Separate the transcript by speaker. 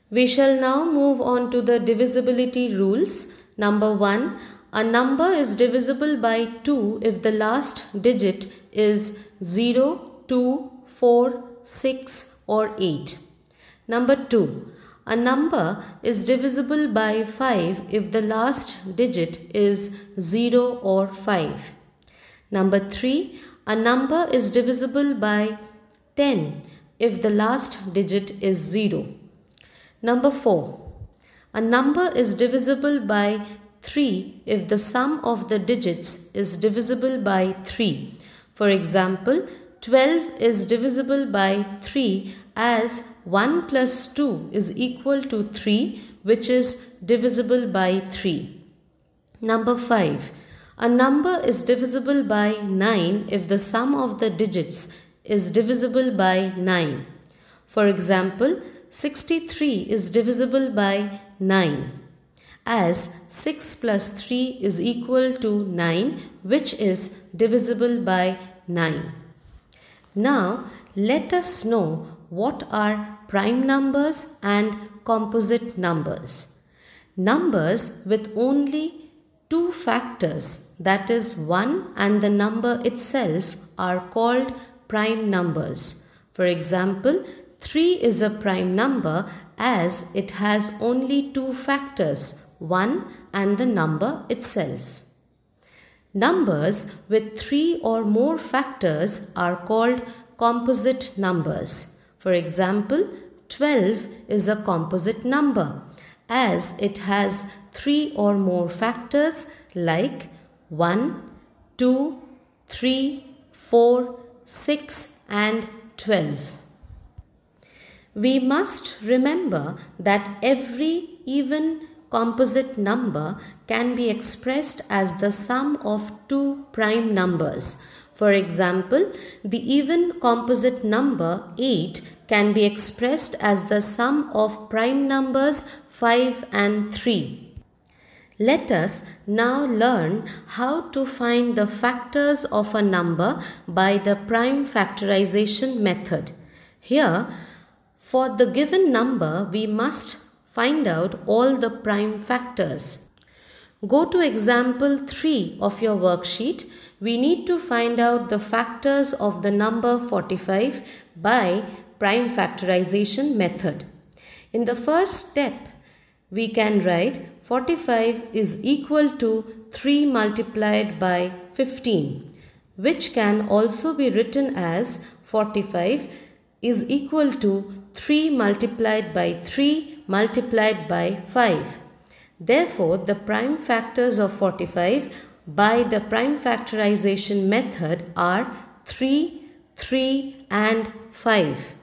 Speaker 1: We shall now move on to the divisibility rules. Number 1. A number is divisible by 2 if the last digit is 0, 2, 4, 6 or 8. Number 2. A number is divisible by 5 if the last digit is 0 or 5. Number 3. A number is divisible by 10 if the last digit is 0. Number 4. A number is divisible by 3 if the sum of the digits is divisible by 3. For example, 12 is divisible by 3 as 1 plus 2 is equal to 3, which is divisible by 3. Number 5. A number is divisible by 9 if the sum of the digits is divisible by 9. For example, 63 is divisible by 9 as 6 plus 3 is equal to 9, which is divisible by 9. Now, let us know what are prime numbers and composite numbers. Numbers with only two factors, that is 1 and the number itself, are called prime numbers. For example, 3 is a prime number as it has only two factors, 1 and the number itself. Numbers with 3 or more factors are called composite numbers. For example, 12 is a composite number as it has 3 or more factors like 1, 2, 3, 4, 6 and 12. We must remember that every even composite number can be expressed as the sum of two prime numbers. For example, the even composite number 8 can be expressed as the sum of prime numbers 5 and 3. Let us now learn how to find the factors of a number by the prime factorization method. Here, for the given number, we must find out all the prime factors. Go to example 3 of your worksheet. We need to find out the factors of the number 45 by prime factorization method. In the first step, we can write 45 is equal to 3 multiplied by 15, which can also be written as 45 is equal to 3 multiplied by 3 multiplied by 5. Therefore, the prime factors of 45 by the prime factorization method are 3, 3 and 5.